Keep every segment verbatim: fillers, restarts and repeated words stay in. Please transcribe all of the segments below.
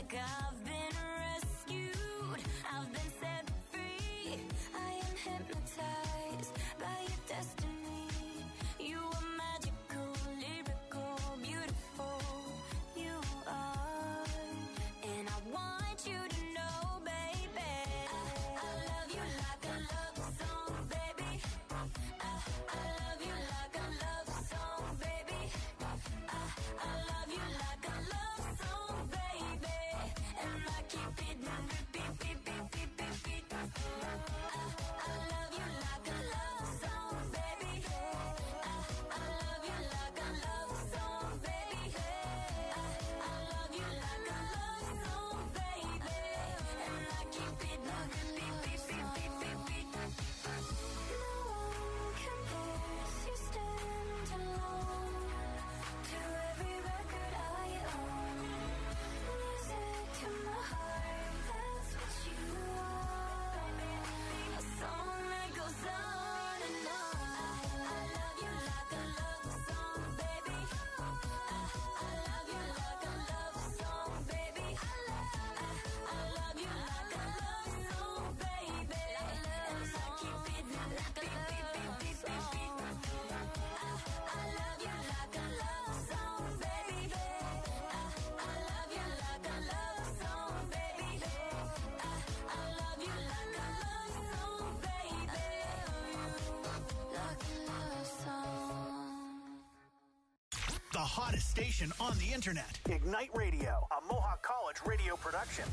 like I've been rescued. I've been set free. I am hypnotized by your destiny. You are magical, lyrical, beautiful. You are, and I want you to know, baby, I, I love you like a love song, baby. I, I love you like a love song, baby. I, I love you like a love song, baby. And I keep it on repeat, beat, beat, beat, beat, beat. I, I love you like a love song, baby. I, I love you like a love song, baby. I, I love you like a love song, baby. And I keep it on repeat, beat, beat, beat, beat, beat. No one compares, you stand alone to every record I own. Music to my heart, that's what you are. A song that goes on and on. I, I love you like a love song, baby. I, I love you like a love song, baby. I, I, I love you like a love song, baby. And I keep it like a beat, beat, beat, beat, beat, beat. I, I love you like a love song, baby. I, I love you like a love song, baby. I, I love you like a love song, baby. Like a love song. The hottest station on the internet. Ignite Radio, a Mohawk College radio production.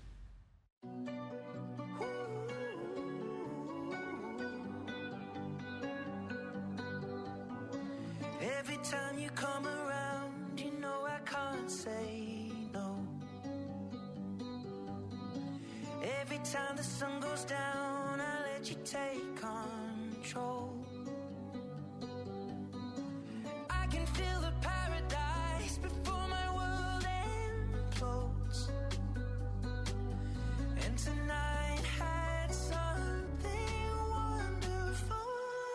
Every time you come around, you know I can't say no. Every time the sun goes down, I let you take control. I can feel the paradise before my world implodes. And tonight had something wonderful.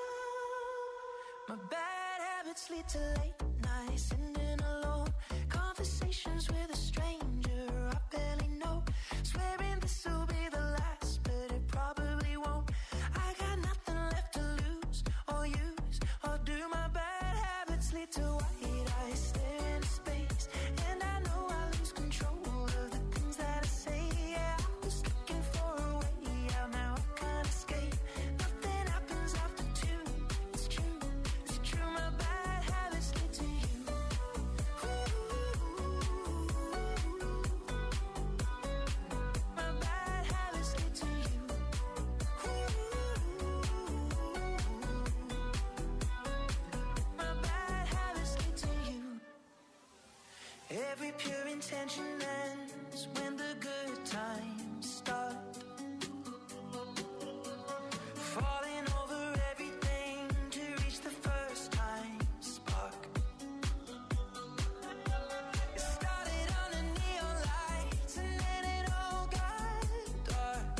My bad habits lead to late nights, sitting alone. Conversations with a stranger I barely know. Swearing this will be the last, but it probably won't. I got nothing left to lose or use or do. My bad habits lead to white eyes staring into space, and I know I lose control of the things that I say. Yeah, I was looking for a way out, now I can't escape. Nothing happens after two. It's true, it's true. My bad habits lead to you. My bad habits lead to you. My bad habits lead to you. Every pure intention ends when the good times start. Falling over everything to reach the first time spark. It started under neon lights and then it all got dark.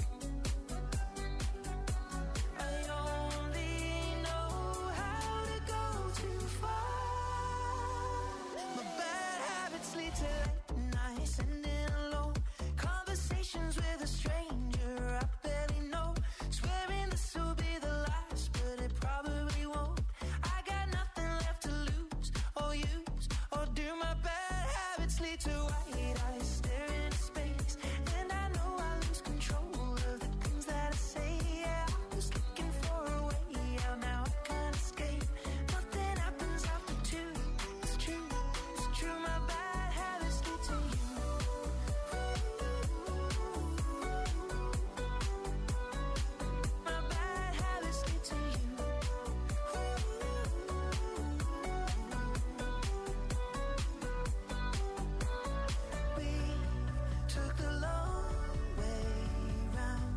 I only know how to go too far. My bad habits lead to late nights, sitting alone. Conversations with a stranger I barely know. Swearing this will be the last, but it probably won't. I got nothing left to lose or use or do. My bad habits lead to white eyes staring into space, and I know I lose control of the things that I say. Yeah, I was looking for a way out, now I can't escape. Nothing happens after two. It's true, it's true. My bad habits lead to you. My bad habits lead to you. We took the long way round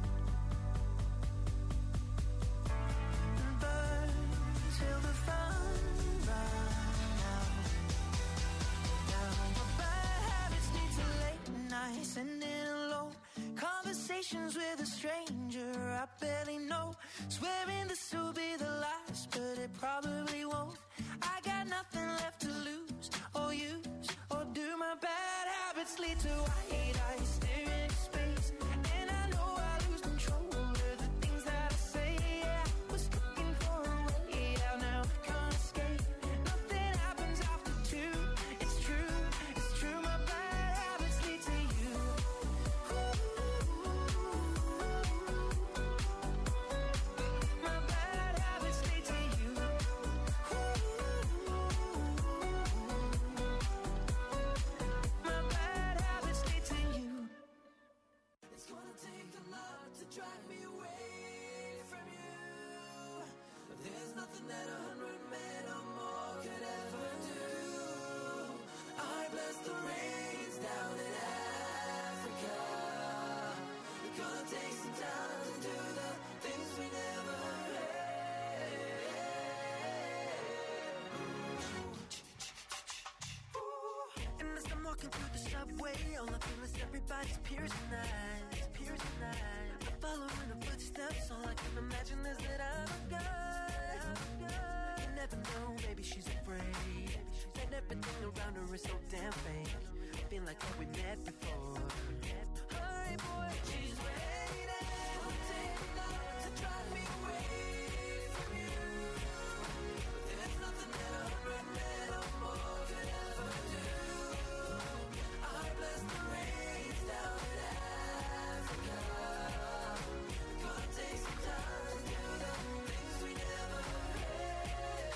and burned till the fun ran out. Now my bad habits lead to late nights, sitting alone. Conversations with a stranger I barely know. Swearing this will be the last, but it probably won't. I got nothing left to lose or use or do. My bad habits habits lead to white eyes staring into space. And I know I lose control of the things that I say. Yeah, I was looking for a way out, now I can't escape. Nothing happens after two. It's true, it's true. My bad habits lead to you. My bad habits lead to you. My bad habits lead to you. It's gonna take a lot to drive me away from you. There's nothing that a hundred men or more could ever do. I bless the rains down in Africa. It's gonna take some time to do the things we never had. And as I'm walking through the subway, all I feel is everybody's piercing eyes, piercing eyes. I follow in the footsteps, all I can imagine is that I'm a guy. You never know, maybe she's afraid. And everything around her is so damn fake. I feel like oh, we met before. Hi boy, she's waiting. It'll take a lot to drive me away from you. There's nothing that a hundred men or more could ever do. I bless the rains down in Africa. Gonna take some time to do the things we never had.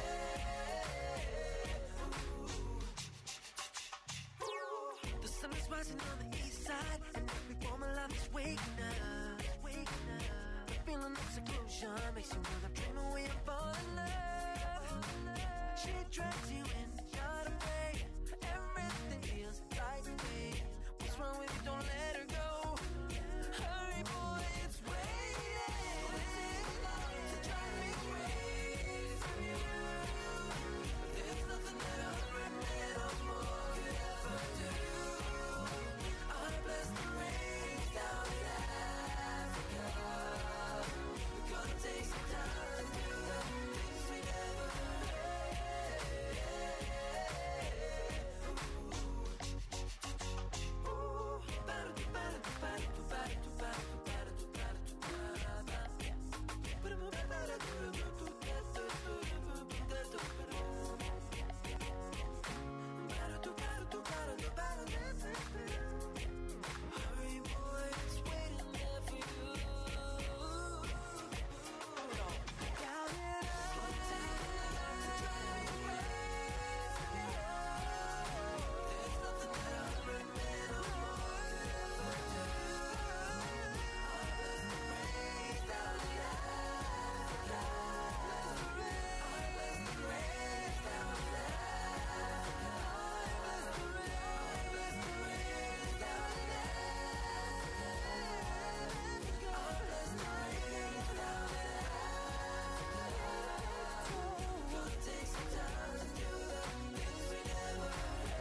The sun is rising on the east side, and every form of life is waking up, waking up. The feeling of seclusion makes you wanna dream away and fall in love. She drags you in, not afraid. Everything feels right to me. What's wrong with you? Don't let her go. Hurry, boy, it's waiting. To drive me away from you. There's nothing that a hundred men or more could ever do. I bless the rains down in Africa. We're gonna take some time to do the things we never had. Hurry, boy, it's waiting there for you. Down and out, to drive me away from you. There's nothing that a hundred men or more could ever do. I bless the rains down in Africa. I bless the rains down in Africa. I bless the rains, I bless the rains down in Africa. I bless the rains down in Africa. Gonna take some time to do the things we never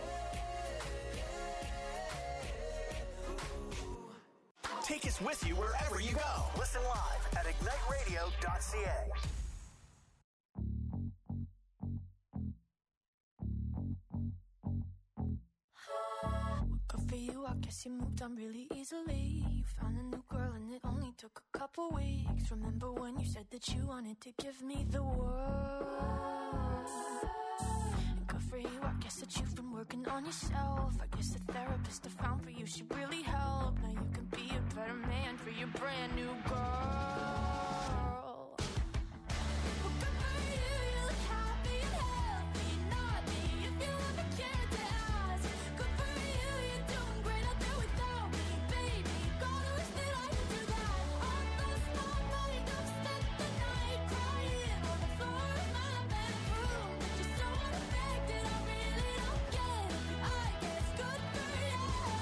had. Take us with you wherever you go. Listen live at ignite radio dot c a. Good for you, I guess you moved on really easily. You found a new girl and it only took a couple weeks. Remember when you said that you wanted to give me the world? And good for you, I guess that you've been working on yourself. I guess the therapist I found for you should really help. Now you can be a better man for your brand new girl. Well, good for you, you look happy and healthy. Not me, if you ever cared to ask. Good for you, you're doing great out there without me, baby. Gotta wish that I could do that. I lost my mind, I've spent the night crying on the floor of my bedroom. But you're so unaffected, I really don't get it. I guess good for you.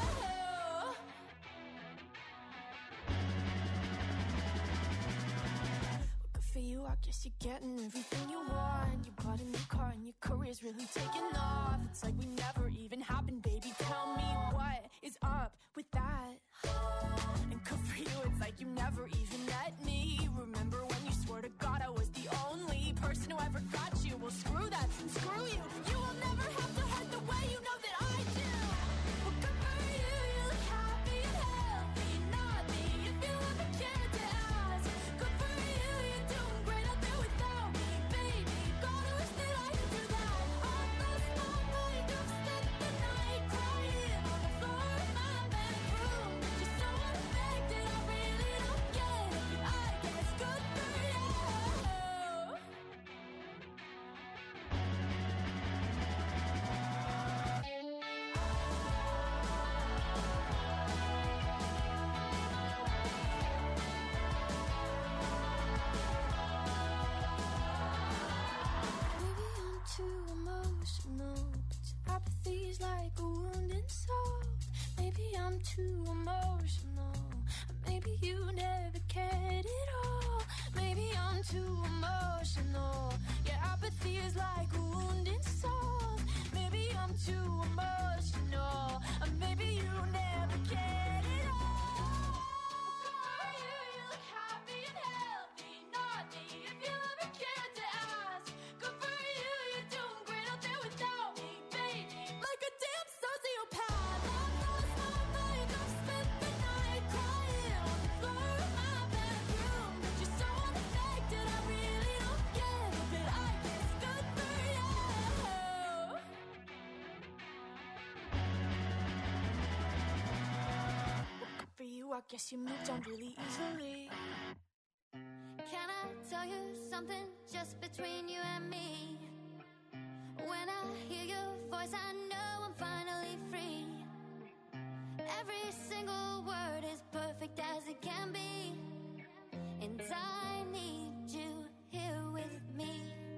Good for you, I guess you're getting everything you want. You bought a new car and your career's really taking off. It's like we never even happened, baby. Tell me what is up with that? And good for you, it's like you never even met me. Remember when you swore to God I was the only person who ever got you? Well, screw that, screw you. You will never have to hurt the way you know that I do. Well, good too emotional. Maybe you never cared at all. Maybe I'm too emotional. Your apathy is like a wounded soul. Maybe I'm too emotional. Or maybe you never cared at all. For you, you look happy and healthy. Not me, if you ever cared to ask. Good for you, you're doing great out there without me, baby. Like a damn sociopath. I lost my mind, I've spent the night crying on the floor of my bedroom. But you're so unaffected, I really don't get it. But I guess good for you. For you, I guess you moved on really easily. Can I tell you something just between you and me? When I hear your voice, I know I'm finally free. Every single word is perfect as it can be. And I need you here with me.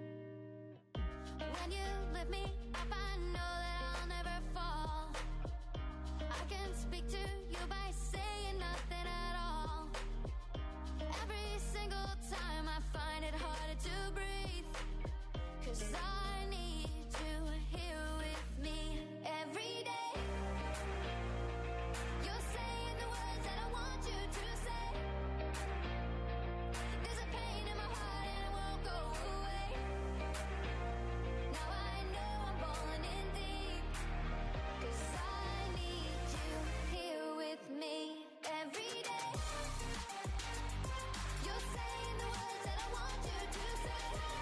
When you lift me up, I know that I'll never fall. I can speak to you by saying nothing at all. Every single time I find it harder to breathe. 'Cause I need you here with me every day. You're saying the words that I want you to say. There's a pain in my heart and it won't go away. Now I know I'm falling in deep. 'Cause I need you here with me every day. You're saying the words that I want you to say.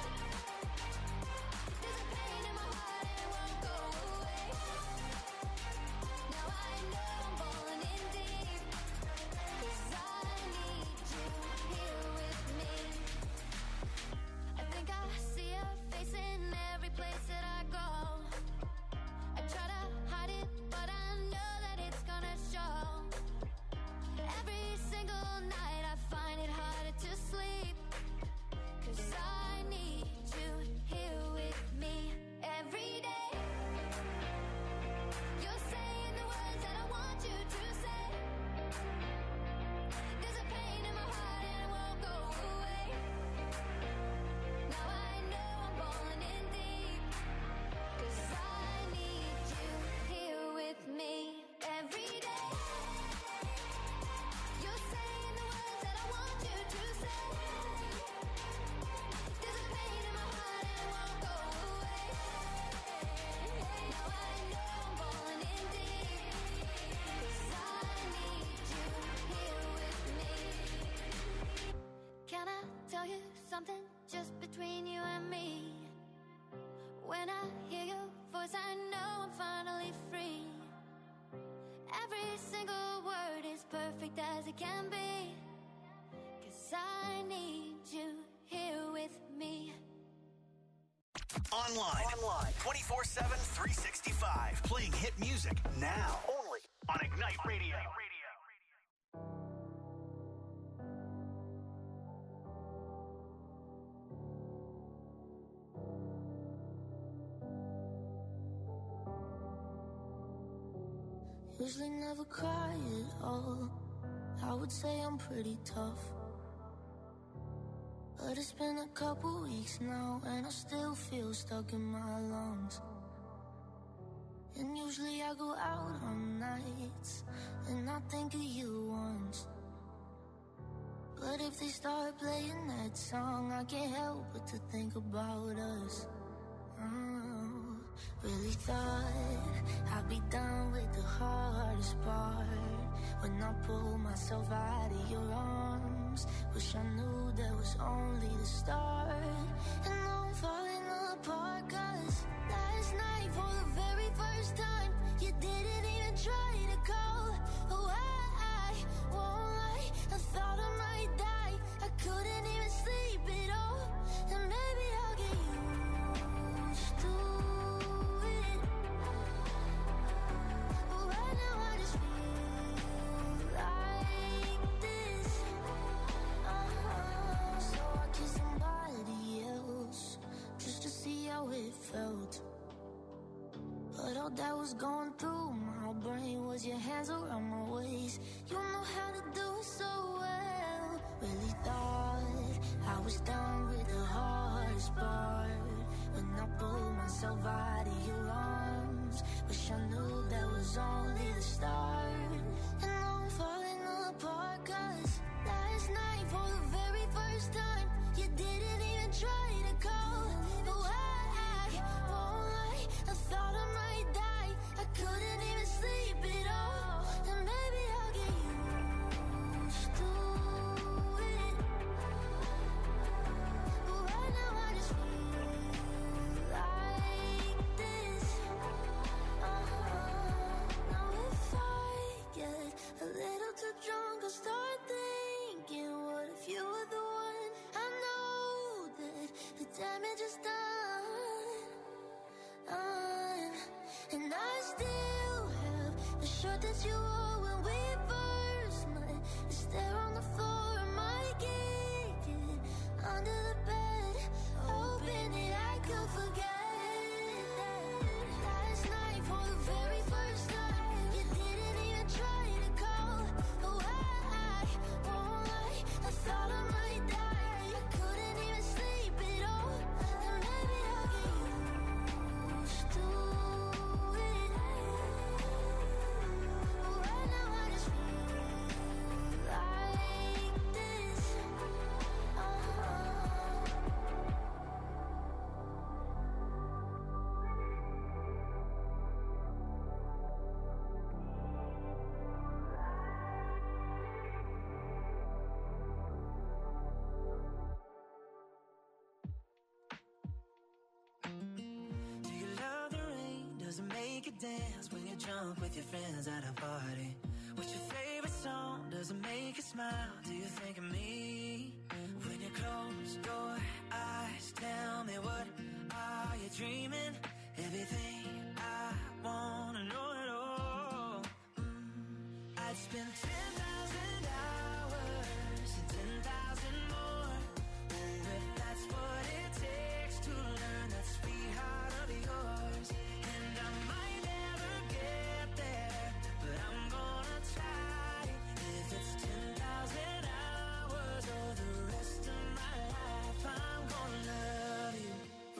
There's a pain in my heart and it won't go away. Now I know I'm falling in deep. 'Cause I need you here with me. I think I see your face in every place that I go. I try to hide it, but I know that it's gonna show. Every single night I find it harder to sleep. 'Cause I need you here with me every day. You're saying the words that I want you to say. There's a pain in my heart and it won't go away. Now I know I'm falling in deep. 'Cause I need you here with me every day. You're saying the words that I want you to say. There's a pain in my heart and it won't go away. Now I know I'm falling in deep. 'Cause I need you here with me. Can I tell you something just between you and me? When I hear your voice, I know I'm finally free. Every single word is perfect as it can be. 'Cause I need you here with me. Online. Online. twenty-four seven, three sixty-five. Playing hit music now. Only on Ignite Radio. Usually never cry at all. I would say I'm pretty tough. But it's been a couple weeks now and I still feel stuck in my lungs. And usually I go out on nights and I think of you once. But if they start playing that song, I can't help but to think about us. Oh, really thought I'd be done with the hardest part. When I pull myself out of your arms, wish I knew that was only the start. And now I'm falling apart 'cause last night for the very first time you didn't even try to call. Oh, I won't lie, I thought I might die. I couldn't even sleep at all. And maybe I'll get used to it. But right now I just feel like this. Uh-huh. So I kissed somebody else just to see how it felt. But all that was going through my brain was was your hands around my waist. You know how to do it so well. Really thought I was done with the hardest part. When I pulled myself out of your arms, wish I knew that was only the start. And now I'm falling apart, cause last night for the very first time you didn't even try to call. But I won't lie, I thought I might die. I couldn't even sleep at all. And maybe I'll get used to it. But right now I just feel like this. Uh-huh. Now if I get a little too drunk, I'll start thinking, what if you were the one? I know that the damage is done, done. And I still have the shirt that you wore when we first met. It's there on the floor, I might kick it under the bed, hoping that I could forget that last night for the very first time you didn't even try to call. Oh, I won't lie, I thought I might die. I couldn't even sleep at all. And maybe I'll get used to it. But right now I just feel like this. Uh-huh. Do you love the rain? Does it make you dance when you're drunk with your friends at a party? What's your favorite song? Does it make you smile? Do you think of me? When you close your eyes, tell me, what are you dreaming? Everything I wanna know it all. Mm. I'd spend ten thousand hours and ten thousand more. Oh, if that's what it takes to learn that sweet heart of yours. And I might never get there, but I'm gonna try. If it's ten thousand hours or the rest of my life, I'm gonna love you.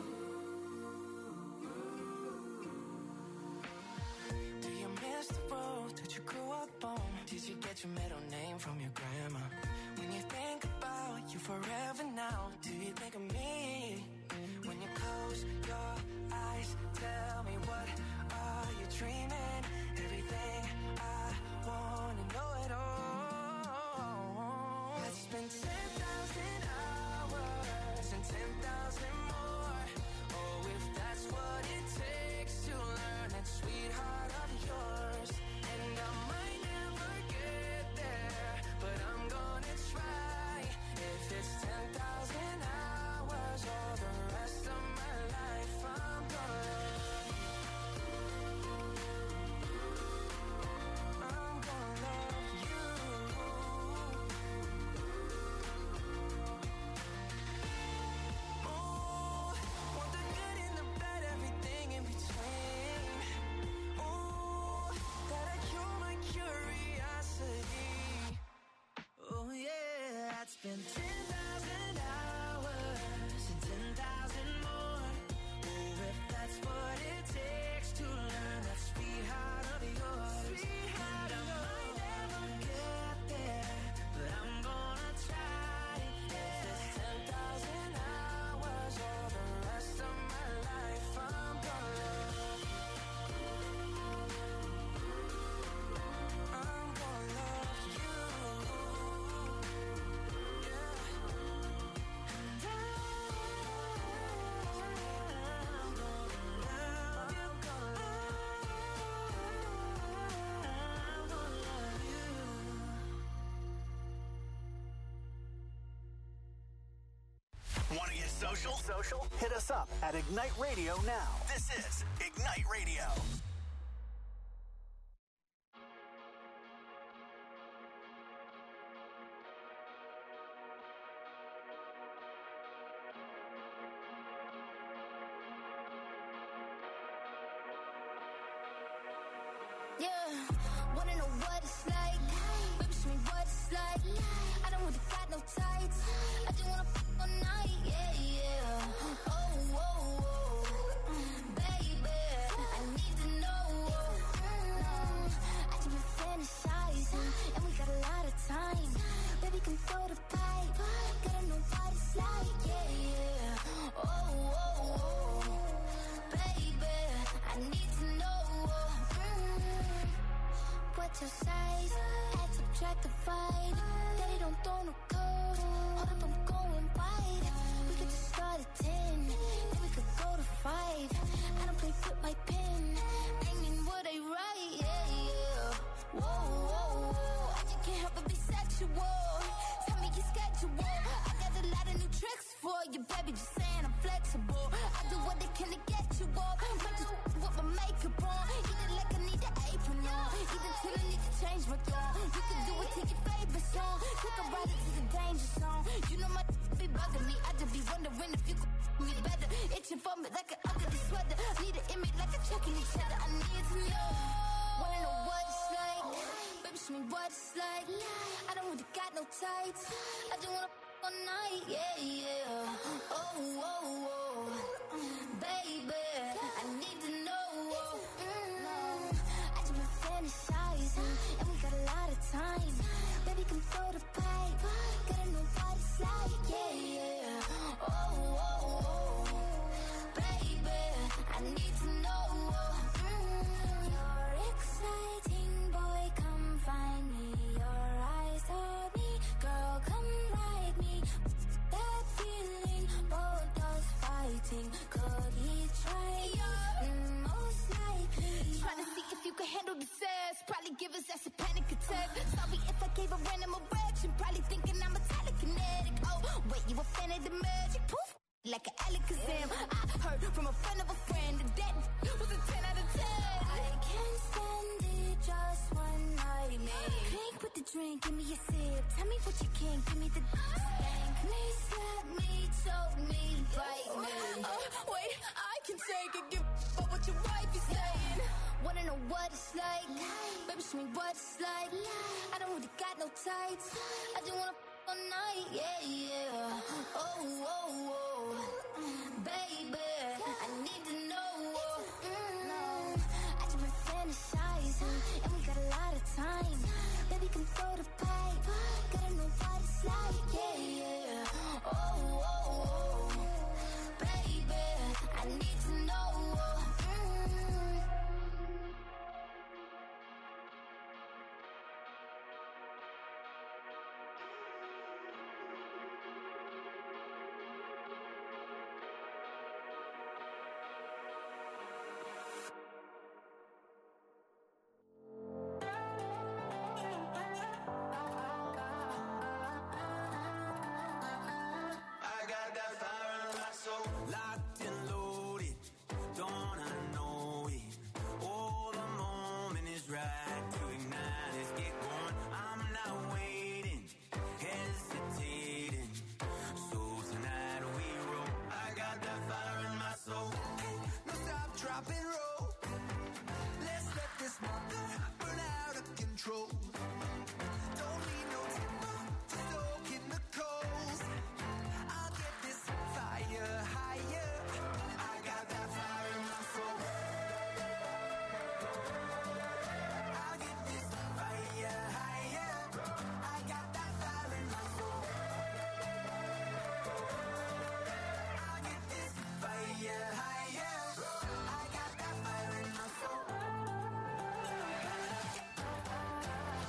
Do you miss the road that you grew up on? Did you get your middle name from your grandma? When you think about you forever now, do you think of me? When you close your eyes, tell me, what are you dreaming? Everything I wanna know it all. Let's spend ten thousand hours and ten thousand more. Oh, if that's what it takes to learn that sweetheart of yours. And I might never get there, but I'm gonna try. If it's ten thousand hours or the rest of my life, I'm gonna I'm gonna love you. Oh, want the good and the bad, everything in between. Oh, gotta cure my curiosity. Oh yeah, I'd spend ten thousand hours and ten thousand more. Oh, if that's what it takes to learn that sweetheart of yours. And I might never get there, but I'm gonna try. If it's ten thousand hours or the rest of my life, I'm gonna I'm gonna love you. Yeah. And I'm Want to get social? Social? Hit us up at Ignite Radio now. This is Ignite Radio. Yeah, wanna know what it's like? Baby, show me what it's like. I don't really got no tights. I just wanna f all night. Yeah, yeah. Oh, oh, oh, baby, I need to know. I just been fantasizing, and we got a lot of time. Baby, come throw the pipe. Gotta know what it's like. Yeah, yeah. Oh, oh, oh, baby, I need to know. What's your size? Add, subtract, divide. Daddy don't throw no code. Hold up, I'm going wide. We could just start at ten, then we could go to five. I don't play with my pen. I mean what I write. Yeah, yeah. Whoa, whoa, whoa. I just can't help but be sexual. Tell me your schedule. I got a lot of new tricks for you, baby. Just saying I'm flexible. I do what I can to get you off. Might just with my makeup on. Eat it like I need an apron on. Even till I need to change my tone. You can do it to your favorite song. Take a ride into the danger zone. You know my be bugging me. I just be wondering if you could me better. Itching for me like an ugly sweater. Need an image like a checking each other. I need to know. Wanna know what it's like? Baby, show me what it's like. I don't really got no tights. I just wanna f all night. Yeah, yeah. Oh, oh, oh, baby, I need to know. I just been fantasizing, and we got a lot of time. Baby, come throw the pipe. Gotta know what it's like. Yeah, yeah. Oh, oh, oh, baby, I need to know. You're exciting, boy, come find me. Your eyes on me, girl, come ride me. That feeling, both us fighting. Could he try? Mm, most likely. Trying to see if you can handle the sass. Probably give us that's a panic attack. Sorry if I gave a random erection. Probably thinking I'm a telekinetic. Oh, wait, you a fan of the magic? Poof, like an Alakazam. I heard from a friend of a friend that that was a ten out of ten. I can't stand it, just one night, man. Drink with the drink, give me a sip. Tell me what you can, give me the spank me, slap me, choke me, bite me. Oh, wait, I can take it, give up what your wife is saying. Wanna know what it's like? Baby, show me what it's like. I don't really got no tights. I just wanna f all night. Yeah, yeah. Oh, oh, oh, baby, I need to know. I just been fantasizing, and we got a lot of time. Baby, come throw the pipe. Gotta know what it's like. Yeah, yeah. Oh, oh, oh, baby, I need to know. I got that fire in my soul, locked and loaded. Don't I know it? Oh, the moment is right to ignite. Let's get going. I'm not waiting, hesitating. So tonight we roll. I got that fire in my soul. Hey, no stop, drop and roll. Let's let this mother burn out of control. Don't need no timber to soak in the coals. I'll get this fire higher. I got that fire in my soul. I'll get this fire higher. I got that fire in my soul. I'll get this fire higher. I got that fire in my soul.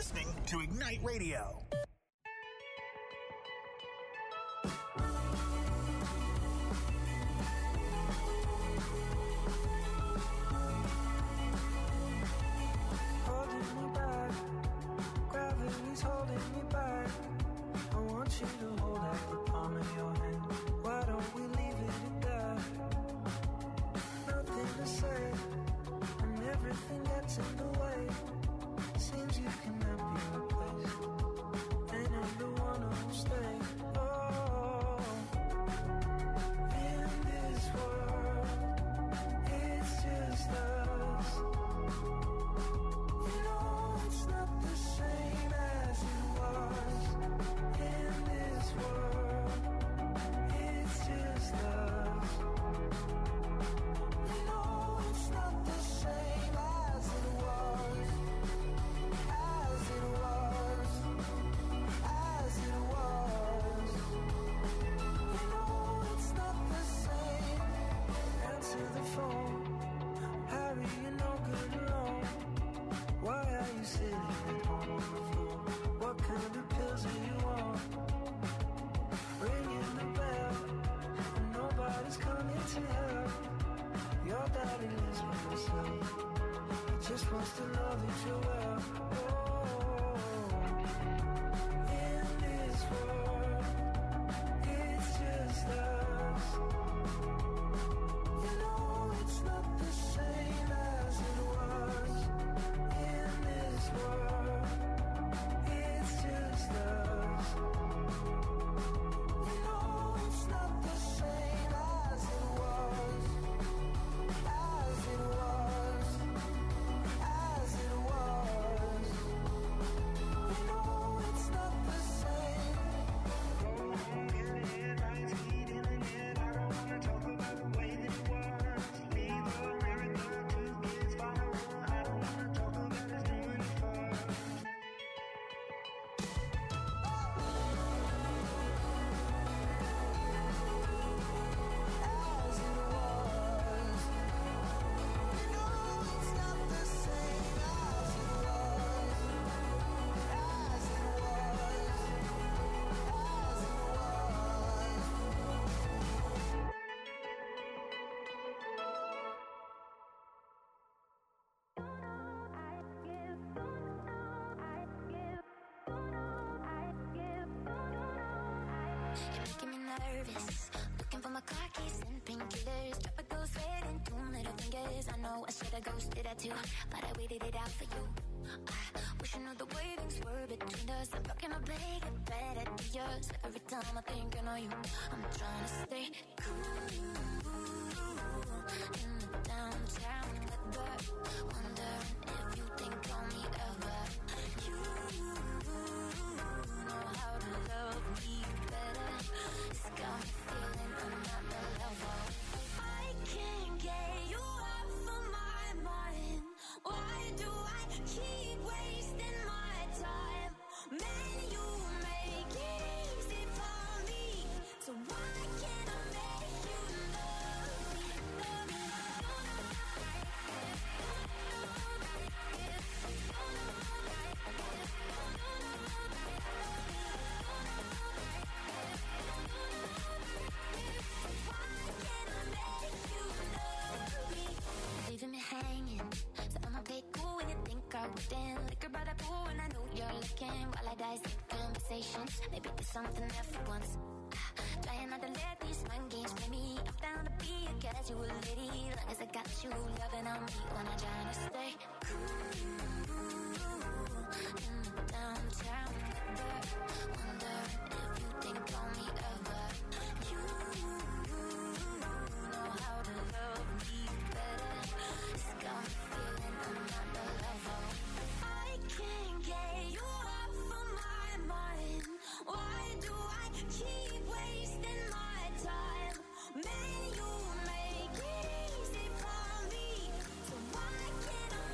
listening to Ignite Radio. Holding me back, gravity's holding me back. I want you to hold out the palm of your hand. Why don't we leave it at that? Nothing to say, and everything gets in the way. Seems you cannot be replaced, and I'm the one who'll stay. Oh, in this world, it's just us. You know it's not the same as it was. In this world, it's just us. You know it's not the same as it was. As it was. As it was. You know it's not the same. Answer the phone. Harry, you're no good alone. Why are you sitting at home on the floor? What kind of pills are you on? Ringing the bell, and nobody's coming to help. Your daddy lives by himself. He just wants to know that you're well. Oh, in this world, it's just us. You know it's not the same as it was. In this world, it's just us. You know it's not the same as it was. As it was. As it was. You know it's not the same. Getting lights heating in it. I don't wanna talk about the way that it was. Leave America, two kids follow. I don't wanna talk about us doing it first. As it was. You know it's not the same as it was. As it was. As it was. You're making me nervous. Looking for my car keys and painkillers. Tropical sweat and two middle fingers. I know I should have ghosted that too, but I waited it out for you. I wish I knew the way things were between us. I'm talking to make it better to yours. Every time I think I know you, I'm trying to stay cool in the downtown weather. Wondering if you think on me ever. You know how to love me better. It's got me feeling another level. I can't get you off of my mind. Why do I keep wasting my time? Man, you make it easy for me. So why can't I make you love me? Love me. Leaving me hanging, so I'ma play cool when you think I wouldn't. Liquor by the pool and I know you're looking. While I dissect conversations, maybe there's something there for once. Ah, trying not to let these mind games play me. I'm down to be a casual lady, long as I got you loving on me when I'm trying to stay cool in the downtown weather. Wondering if you think on me ever. You know how to love me better. It's got me feeling another level. I can't get you off of my mind. Why do I keep wasting my time? Man, you make it easy for me. So why can't I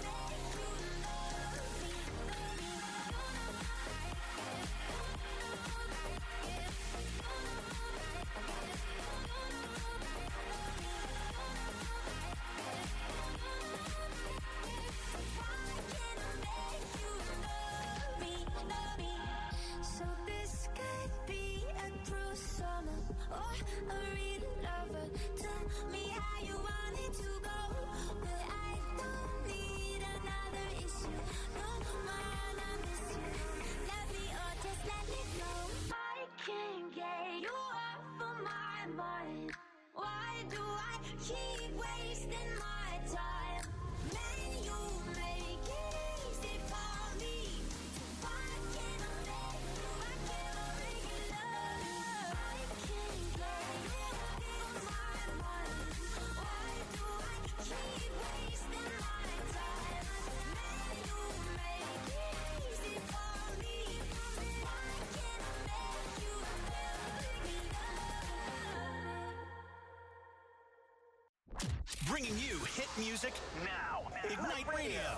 Bringing you hit music now. Ignite Radio.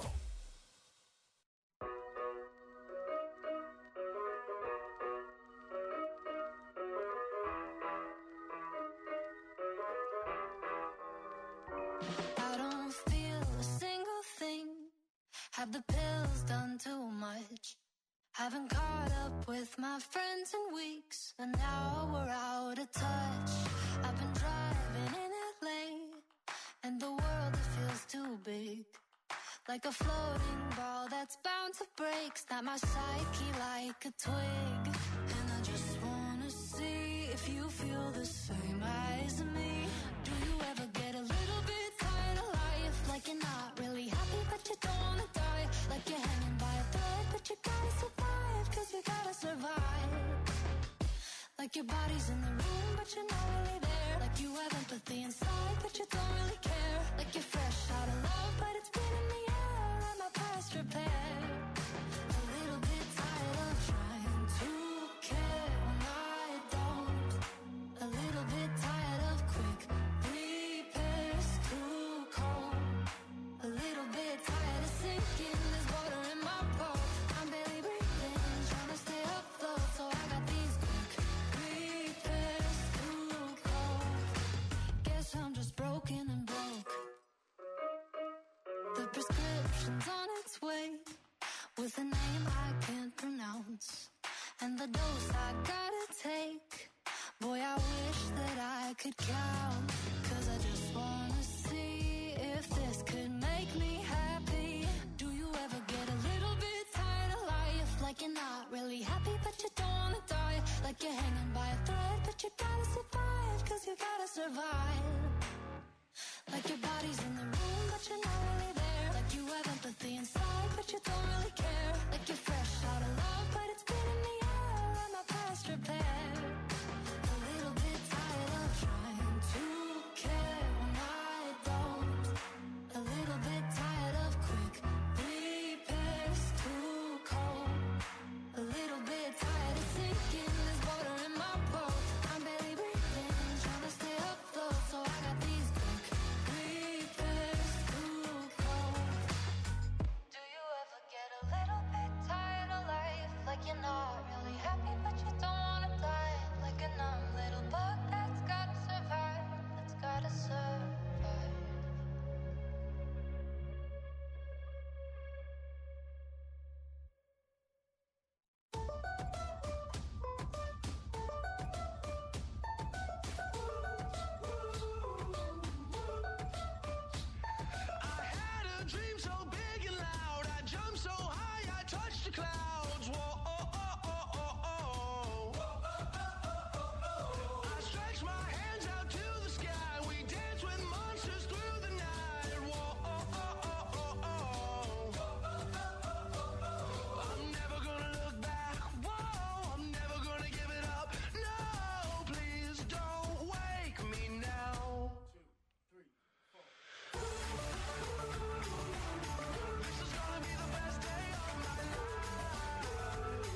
I don't feel a single thing. Have the pills done too much? Haven't caught up with my friends in weeks, and now we're out of touch. I've been driving in L A, and the world, it feels too big. Like a floating ball that's bound to break. Snap my psyche like a twig. And I just wanna see if you feel the same as me. Do you ever get a little bit tired of life? Like you're not really happy but you don't wanna die. Like you're hanging by a thread but you gotta survive, cause you gotta survive. Like your body's in the room but you're not really there. Like you have empathy inside but you don't really care. Like you're fresh out of love but it's been in the air and my past repair. A little bit tired of trying to care when I don't. A little bit tired of quick repairs, too cold. A little bit tired of sinking, there's water in my boat. I'm barely breathing, trying to stay afloat. So I got these quick repairs, too cold. Guess I'm just broken and broke. The prescription's on its way, with a name I can't pronounce, and the dose I gotta take. Boy, I wish that I could count, cause I just wanna see if this could make me happy. Do you ever get a little bit tired of life? Like you're not really happy but you don't wanna die. Like you're hanging by a thread but you gotta survive, cause you gotta survive. Like your body's in the room but you're not really there. Like you have empathy inside but you don't really care. Like you're fresh out of love but it's been in the air and my past repair. A little bit tired of trying to care when I don't. A little bit tired of quick repairs, too cold. A little bit tired of sinking, there's water in my boat. I'm barely breathing, trying to stay afloat. So I got these quick repairs, too cold. Do you ever get a little bit tired of life? Like you're not really happy but you don't wanna die. Like a numb little bug that's gotta survive, that's gotta survive. I had a dream so big and loud. I jumped so high, I touched the clouds. Whoa, oh, oh, oh, oh, oh. I stretched my hands out to the sky. We danced with monsters through the night. Whoa, oh, oh, oh, oh, oh. I'm never gonna look back. Whoa, I'm never gonna give it up. No, please don't wake me now. This is gonna be the best day of my life.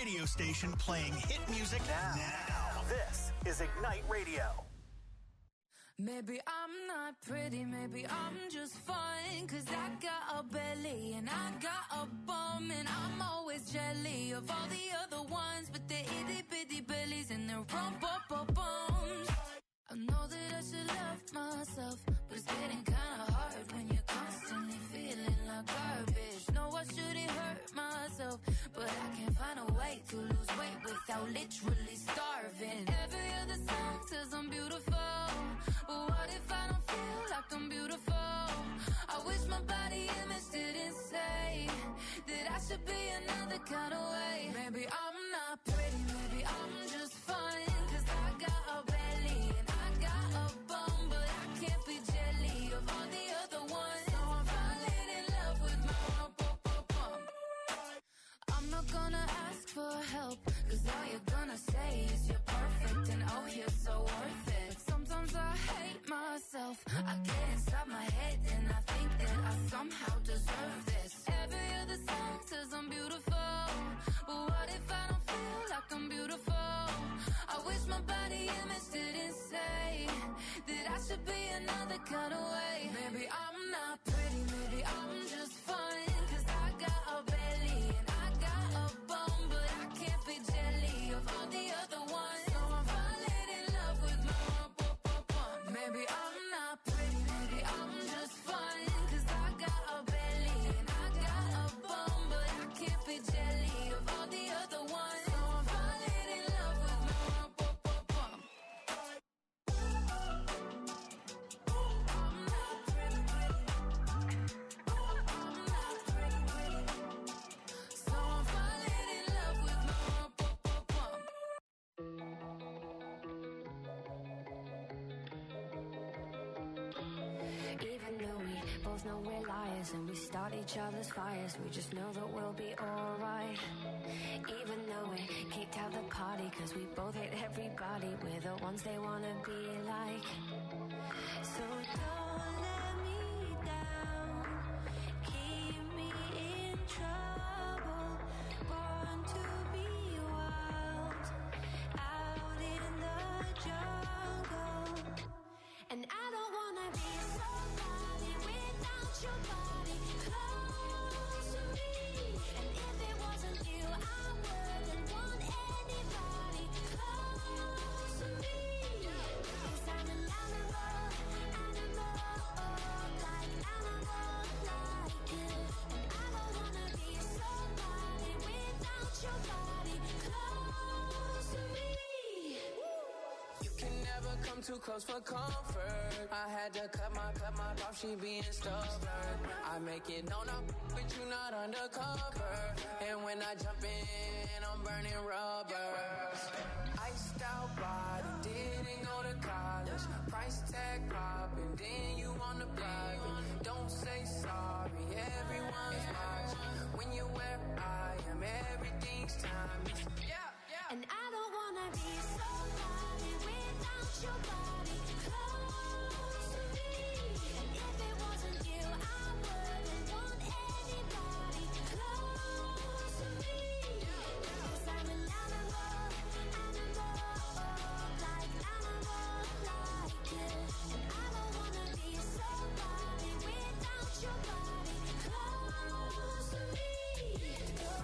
radio station playing hit music now. now. This is Ignite Radio. Maybe I'm not pretty, maybe I'm just fine, 'cause I got a belly and I got a bum, and I'm always jelly of all the other ones with their itty bitty bellies and their rump up bums. I know that I should love myself, but it's getting kinda hard when you're constantly feeling like garbage. No, I shouldn't hurt myself, but I can't find a way to lose weight without literally starving. Every other song says I'm beautiful, but what if I don't feel like I'm beautiful? I wish my body image didn't say that I should be another kind of way. Maybe I'm not pretty, maybe I'm just fine, 'cause I got a belly and I got a bum, but I can't be jelly of all the other ones. So I'm falling in love with my rump up up bum. I'm not gonna ask for help, 'cause all you're gonna say is you're perfect and oh you're so worth it. Sometimes I hate myself, I get inside my head and I think that I somehow deserve this. Every other song says I'm beautiful, but what if I don't feel like I'm beautiful? I wish my body image didn't say that I should be another kind of way. Maybe I'm not pretty, maybe I'm just fine, 'cause I got a belly and I got a bum, but I can't be jelly of all the other ones. So I'm falling in love with my rump up up bum. Maybe I'm not pretty, maybe I'm just fine, 'cause I got a belly and I got a bum, but I can't be jelly of all the other ones. So I'm falling in love with my rump up up bum. I'm not pretty, pretty. I'm not pretty, pretty. So I'm falling in love with my rump up up bum. Even though we both know we're liars and we start each other's fires, we just know that we'll be alright. Even though we kicked out the party 'cause we both hate everybody, we're the ones they wanna be like. So don't let me down, keep me in trouble, born to be wild, out in the jungle. And I don't wanna be somebody without your body close to me. And if it wasn't you, I wouldn't want anybody close to me. 'Cause I'm an animal, animal, like animal, like you. And I don't wanna be somebody without your body close to me. You can never come too close for comfort. I had to cut my, cut my off, she being stubborn. I make it known I'm but you not undercover. And when I jump in, I'm burning rubber. Iced out body, didn't go to college. Price tag popping, then you on the block. Don't say sorry, everyone's watching. When you're where I am, everything's timeless. Yeah, yeah. And I don't wanna be somebody without your body close to me. And if it wasn't you, I wouldn't want anybody close to me. 'Cause I'm an animal, animal, like animal, like you. And I don't wanna be somebody without your body close to me.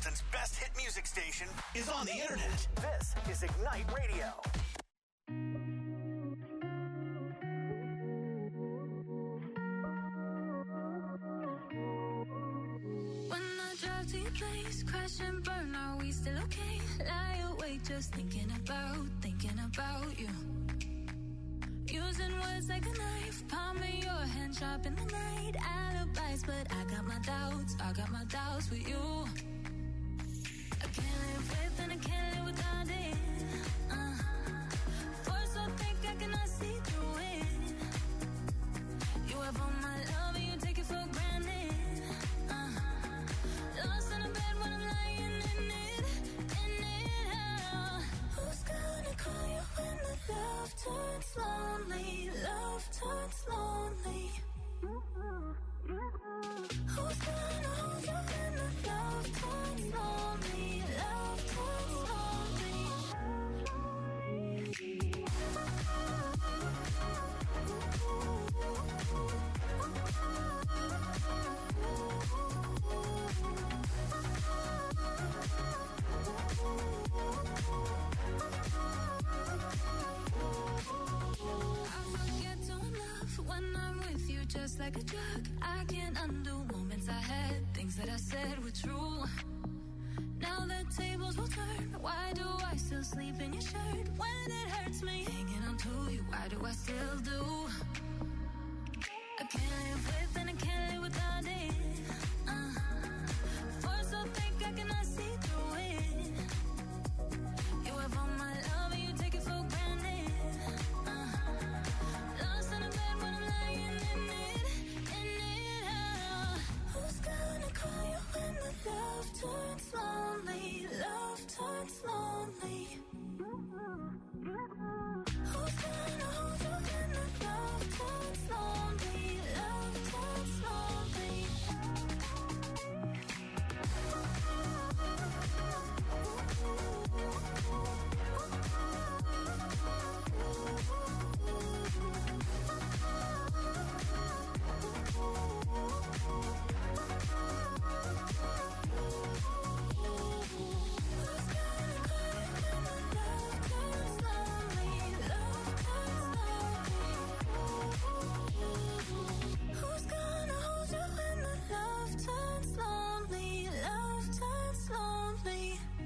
Wisconsin's best hit music station is on the internet. This is Ignite Radio. When I drive to your place, crash and burn, are we still okay? Lie awake just thinking about, thinking about you. Using words like a knife, palm in your hand, sharp in the night. Alibis, but I got my doubts, I got my doubts with you. I can't live with and I can't live without it. Uh, force so thick I cannot see through it. You have all my love and you take it for granted. Uh, lost in a bed when I'm lying in it, in it. Uh, who's gonna call you when the love turns lonely? Love turns lonely. Who's gonna hold you when the love turns lonely? Love turns lonely. I forget to love when I'm with you, just like a drug. I can't undo moments I had, things that I said were true. Now the tables will turn. Why do I still sleep in your shirt when it hurts me? Hanging on to you, why do I still do? I can't live with and I can't live without it. Uh, force so thick I cannot see through it. You have all my love and you take it for granted. Uh, lost in a bed when I'm lying in it, in it. Uh, who's gonna call you when the love turns lonely? Love turns lonely. Who's gonna hold you when the love turns lonely? Love turns lonely. Who's gonna hold you when the love turns lonely? Love turns lonely.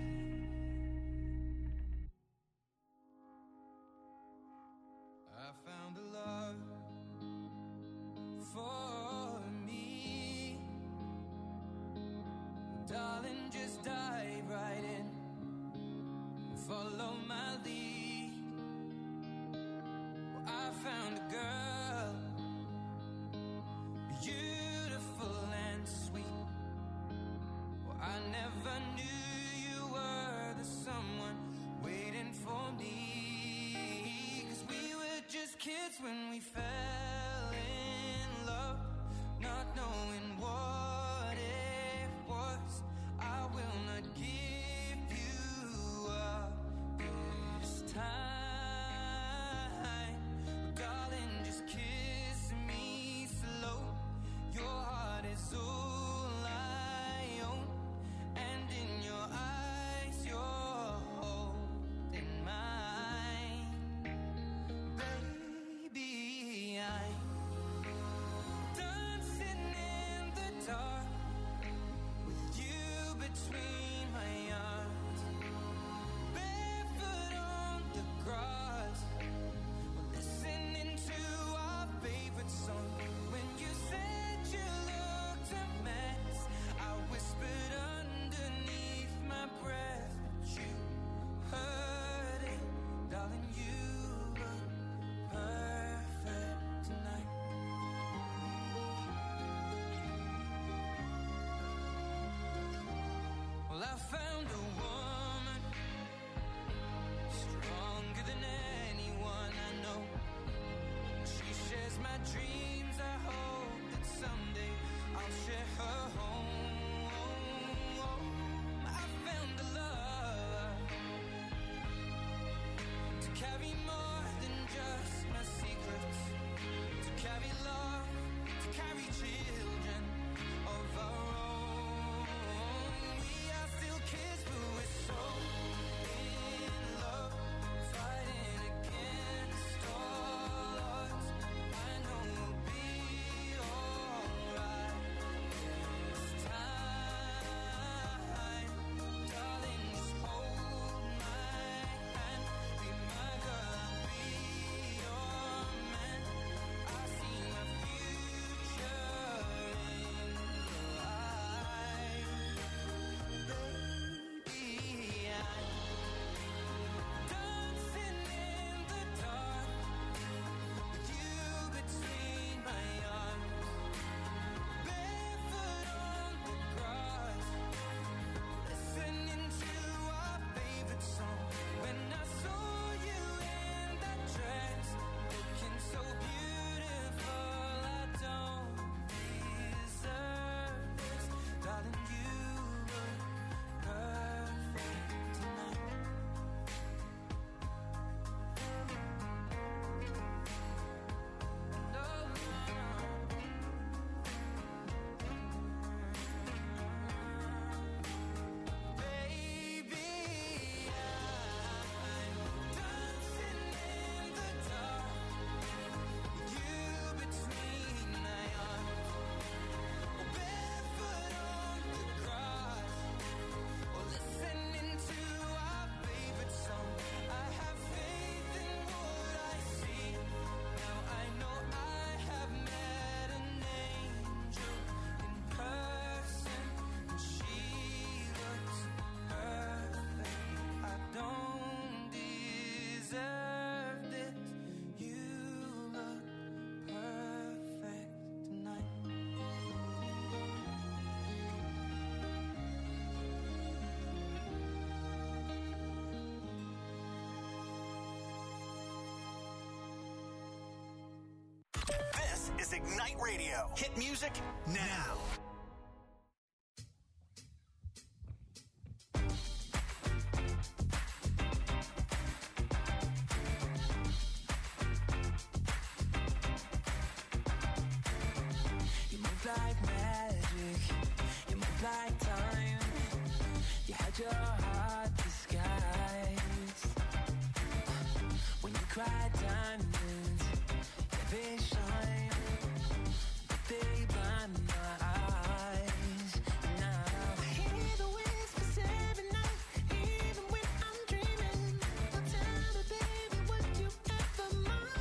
I found a love for me. Darling, just dive right in and follow my lead. Well, I found a girl, beautiful and sweet. Well, I never knew you were the someone waiting for me. 'Cause we were just kids when we fell in love, not knowing what it was. I will not give you up this time. Darling, just kiss me slow. Your heart is all I own, and in your eyes you're holding mine. Baby, I'm dancing in the dark with you between my arms, barefoot on the grass, listening to our favorite song. When you said you looked a mess, I whispered underneath my breath, but you heard it, darling. You look perfect tonight. Well, I found a woman stronger than anyone I know. She shares my dreams. I hope that someday I'll share her home. I found a love to carry more than just my secrets, to carry love, to carry children of our own. We are still This is Ignite Radio. Hit music now. You move like magic, you move like time. You had your heart disguised. When you cry diamonds, yeah, they shine, but they blind my eyes. Now I hear the whispers every night, even when I'm dreaming. Now tell me, baby, would you ever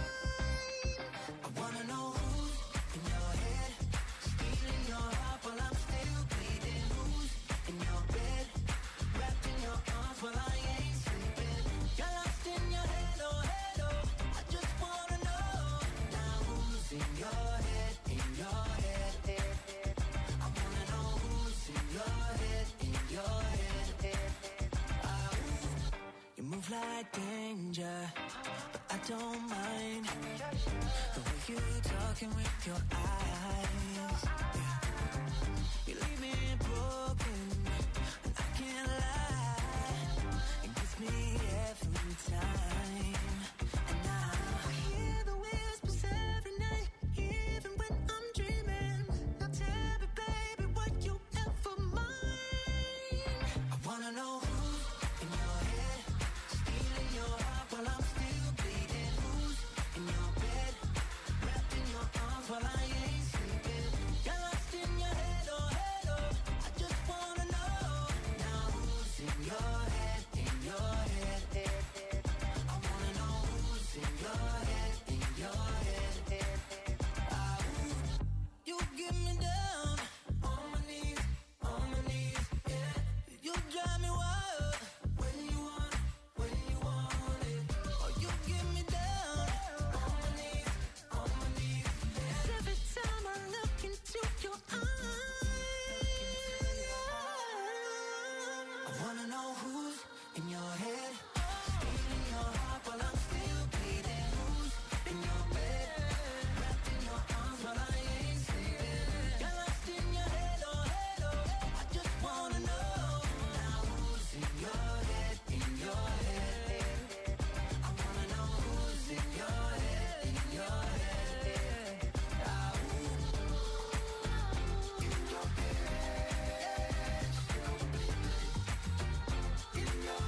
mind? I wanna know who's in your head, stealing your heart while I'm still bleeding. Who's in your bed, wrapped in your arms while I ain't sleeping. You're lost in your head, oh head, oh. I just wanna know now who's in your head, in your head, head, head. I wanna know who's in your head, in your head, head, head. Ah, ooh. You move like danger, but I don't mind the way you talking with your eyes. Yeah. You leave me broken, and I can't lie. It gets me every time. And now I hear the whispers every night, even when I'm dreaming. Now tell me, baby, would you ever mind? I wanna know who's in your head, stealing your heart while I'm still bleeding. Who's in your bed, wrapped in your arms while I ain't sleeping. You're lost in your head, oh head, oh. I just wanna know now who's in your head, in your head, head, head. I wanna know who's in your head, in your head, head, head. Ah, ooh. You get me down on my knees, on my knees, yeah. You drive me wild when you want, when you want it. Oh, you get me down on my knees, on my knees, yeah. Every time I look into your eyes, I wanna know who's in your head, stealing your heart while I'm still bleeding. Who's in your bed, wrapped in your arms while I ain't sleeping. You're lost in your head, oh head, oh. I just wanna know now who's in your head, in your head, head, head. I wanna know who's in your head, in your head, head. Ah, ooh. In your head, in your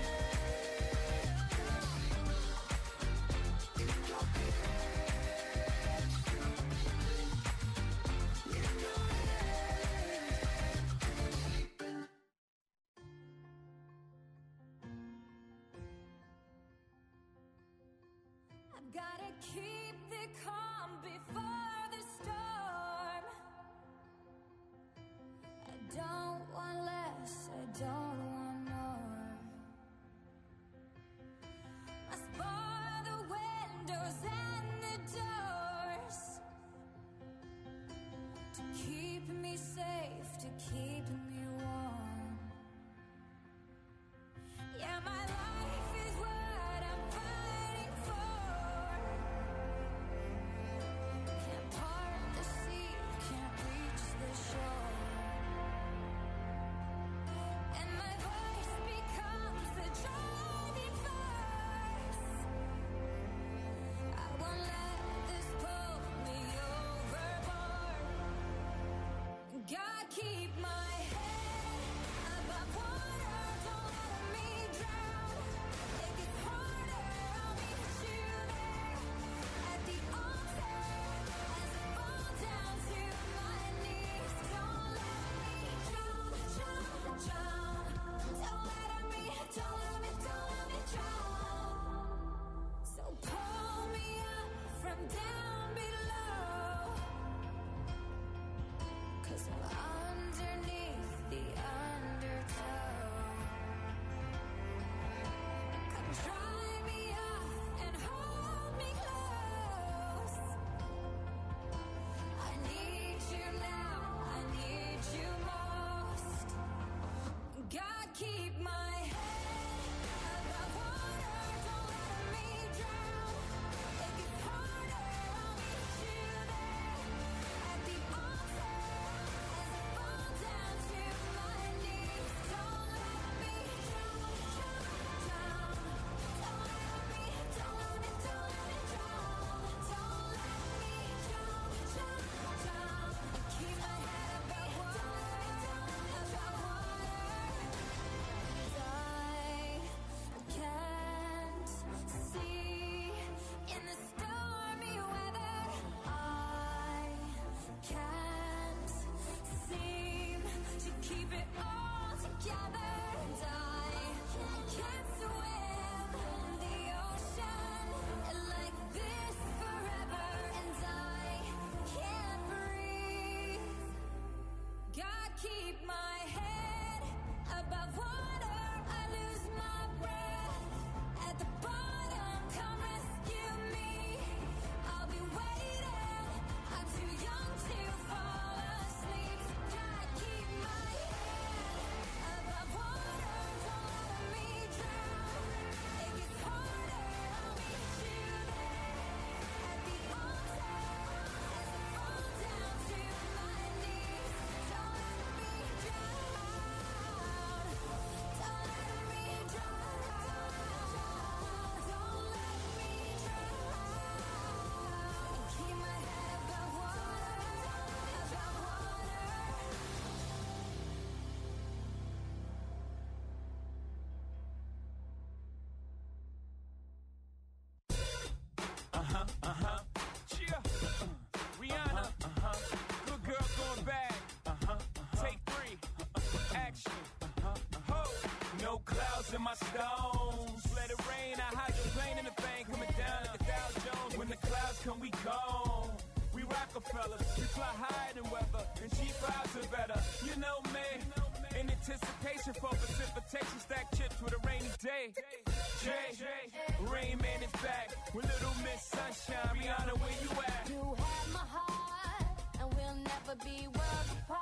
I've gotta keep the calm before the storm. I don't want less, I don't want more. Must bar the windows and the doors to keep me safe, to keep me warm. Yeah, my life is what I'm fighting for. Can't part the sea, can't reach the shore. And my voice becomes the driving force. I won't let this pull me overboard. God, keep my head above water, don't let me drown. It gets harder, I'll meet you there at the altar as I fall down to my knees. Don't let me drown, drown, drown. Don't let me, don't let me, don't let me drown. So pull me up from down below, 'cause I'm underneath. at the bottom, come rescue me. I'll be waiting. I'm too young to fall asleep. Try to keep my head above water. Don't let me drown. It gets harder. I'll meet you there at the altar as I fall down to my knees. Don't let me drown. Don't let me drown. Don't let me drown. And keep my head above water, above water. Uh-huh, uh-huh. Cheer. Rihanna. Uh-huh. Good girl going bad. Uh-huh. Take three. Action. Uh-huh. Ho. No clouds in my stones. Let it rain. I hydroplane in the thing. Coming down like a Dow Jones. When the clouds come, we gone. We Rockefellers. We fly higher than weather. And cheap vibes are better. You know me. In anticipation for precipitation. Stack chips with a rainy day. Jay. Rain Man is back. With Little Miss Sunshine. Rihanna, where you at? You have my heart, and we'll never be worlds apart.